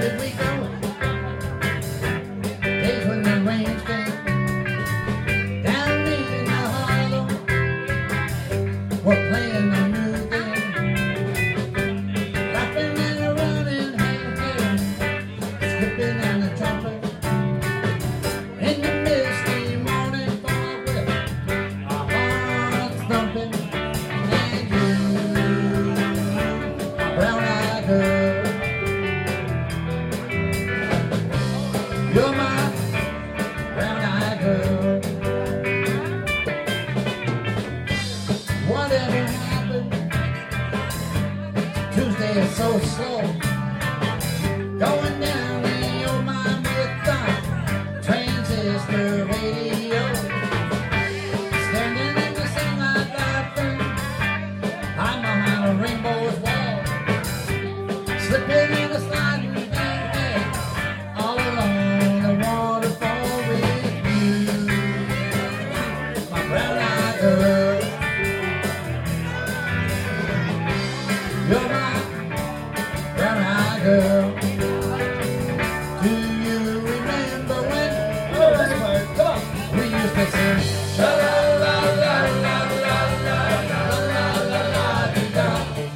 did we go? Days when the rain came down in the hollow. We're playing the new game, laughing and running hand in hand, skipping and a jumping in the misty morning fog with our hearts thumping. And you, my brown-eyed girl, you're my brown-eyed girl. Whatever happened, Tuesday is so slow. Going down the old mine with the transistor radio. Standing in the sunlight laughing, I'm behind a rainbow's wall. Slipping in a sliding bed, all along the waterfall with you, my brown-eyed girl. You're my brown-eyed girl. Do you remember when we used to sing sha la la la la la la la la la la dee da,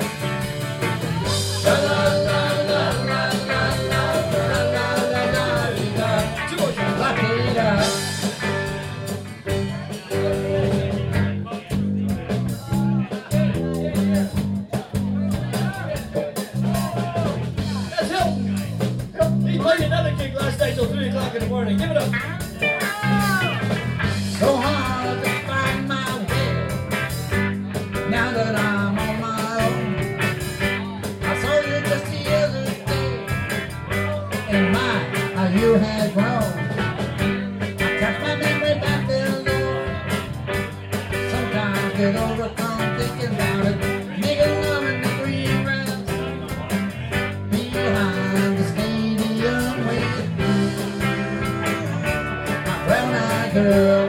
sha la la la la la la la la la la dee da, la dee da. That's Hilton. He played another gig last night till 3 o'clock in the morning. Give it up. So hard to find my way now that I'm on my own. I saw you just the other day, and my, how you had grown. I cast my memory back there, Lord. Sometimes get overcome thinking about it, making love in the green grass behind the stadium with you, my brown-eyed girl.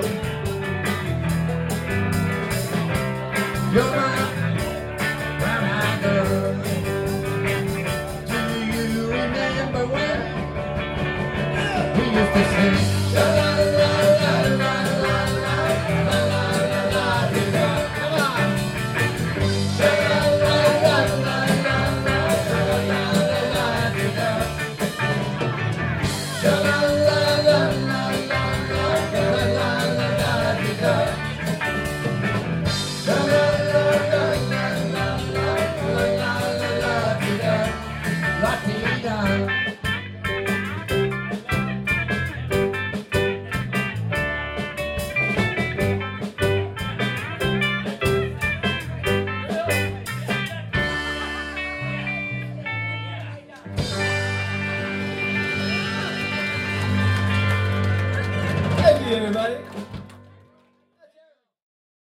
You're my brown-eyed girl. Do you remember when we used to sing la la la la la la la la la la la dee da? Come on, la la la la la la la la la la dee da, la la la la la la la la la dee da. La la la la la la la la la la dee da, la dee da. Thank you, everybody.